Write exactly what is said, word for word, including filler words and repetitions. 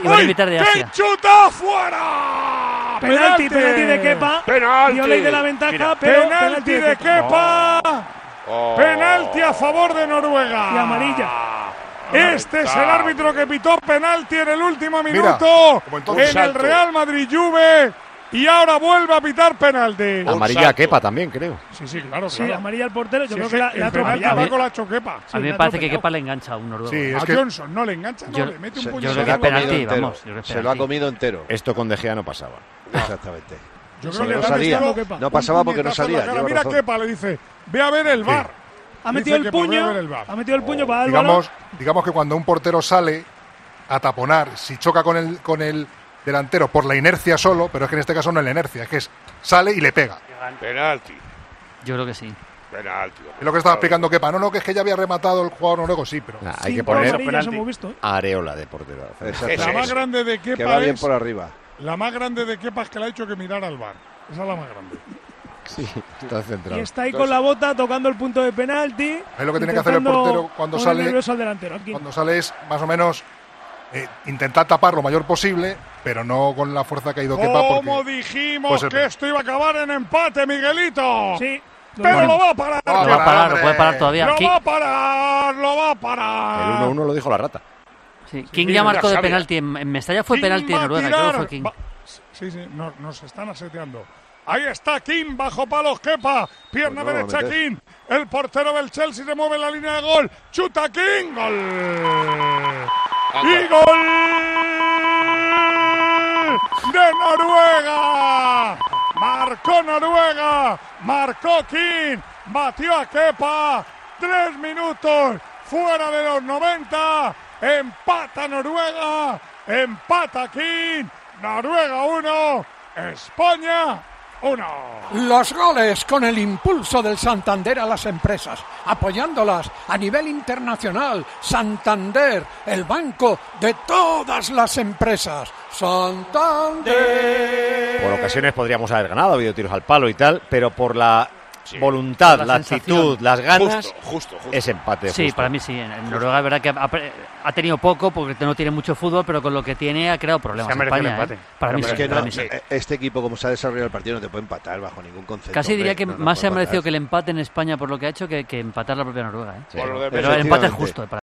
Y van a invitar de Asia. ¡Que chuta fuera! Penalti, penalti de Kepa. Penalti. Dio ley de la ventaja, Mira, pero penalti de Kepa. Oh. Penalti a favor de Noruega. Y amarilla. Este es el árbitro que pitó penalti en el último Mira, minuto como en en el Real Madrid Juve y ahora vuelve a pitar penalti. Amarilla a Kepa también, creo. Sí, sí, claro, Sí, claro. amarilla al portero. Yo Sí, creo es que la, el la ha penalti atropellado. va con la choquepa. A mí me la parece que atropellado. Kepa le engancha a un noruego. Sí, A es que Johnson no le engancha, no, Yo- le mete un yo puño. creo se que lo ha es penalti, comido entero. vamos, yo creo que es Se lo ha penalti. comido entero. Esto con De Gea no pasaba. Exactamente. Yo Sí, creo que no le han salía. estado Kepa. No pasaba porque no puñetazo en la salía. cara. lleva Mira razón. Kepa, le dice, ve a ver el bar. Ha metido Dice el que por puño. ver el VAR. Ha metido el puño para dar el Digamos, balón. digamos que cuando un portero sale a taponar, si choca con el, con el delantero por la inercia solo, pero es que en este caso no es la inercia, es que es, sale y le pega. Penalti. Yo creo que sí. Penalti. Es lo que estaba explicando Kepa. No, no, que es que ya había rematado el jugador noruego, sí, pero Nah, hay que Cinco poner amarillas hemos visto. ¿eh? areola de portero. Exacto. La más grande de que Kepa va bien es por arriba. la más grande de Kepa es que le ha hecho que mirar al bar. Esa es la más grande. Sí, está Y centrado. está ahí con la bota tocando el punto de penalti. Es lo que tiene que hacer el intentando portero cuando poner sale. nervioso al delantero. Aquí. Cuando sale es más o menos eh, intentar tapar lo mayor posible, pero no con la fuerza que ha ido Kepa. Como Porque dijimos puede ser que peor. esto iba a acabar en empate, Miguelito. Sí. Pero Bueno, lo va a parar. Lo va a Lo va a parar, lo hombre. puede parar todavía. Lo King, va a parar, lo va a parar. El uno uno lo dijo la rata. sí, King sí, ya marcó ya de sabía. penalti. En, en Mestalla fue King penalti va en a Noruega. tirar. Creo que fue King. Va- Sí, sí, no- nos están aseteando. Ahí está King, bajo palos Kepa, pierna Pues no, derecha meter. King, el portero del Chelsea se mueve en la línea de gol, chuta King, gol. Y gol de Noruega. Marcó Noruega, marcó King, batió a Kepa, tres minutos fuera de los noventa, empata Noruega, empata King, Noruega uno, España uno. Los goles con el impulso del Santander a las empresas, apoyándolas a nivel internacional. Santander, el banco de todas las empresas. Santander. Por ocasiones podríamos haber ganado, ha habido tiros al palo y tal, pero por la voluntad, Por la, la actitud, sensación. las ganas, Justo, justo, justo. es empate. Sí, justo. para mí sí. En, en Noruega es verdad que ha, ha tenido poco porque no tiene mucho fútbol, pero con lo que tiene ha creado problemas. Se ha merecido España, el empate. ¿eh? Para mí es sí, que para no, mí sí. eh, este equipo, como se ha desarrollado el partido, no te puede empatar bajo ningún concepto. Casi diría hombre. que No, no más se puede ha merecido empatar. que el empate en España por lo que ha hecho que, que empatar la propia Noruega. ¿eh? Por lo de Pero el empate es Efectivamente. justo. Para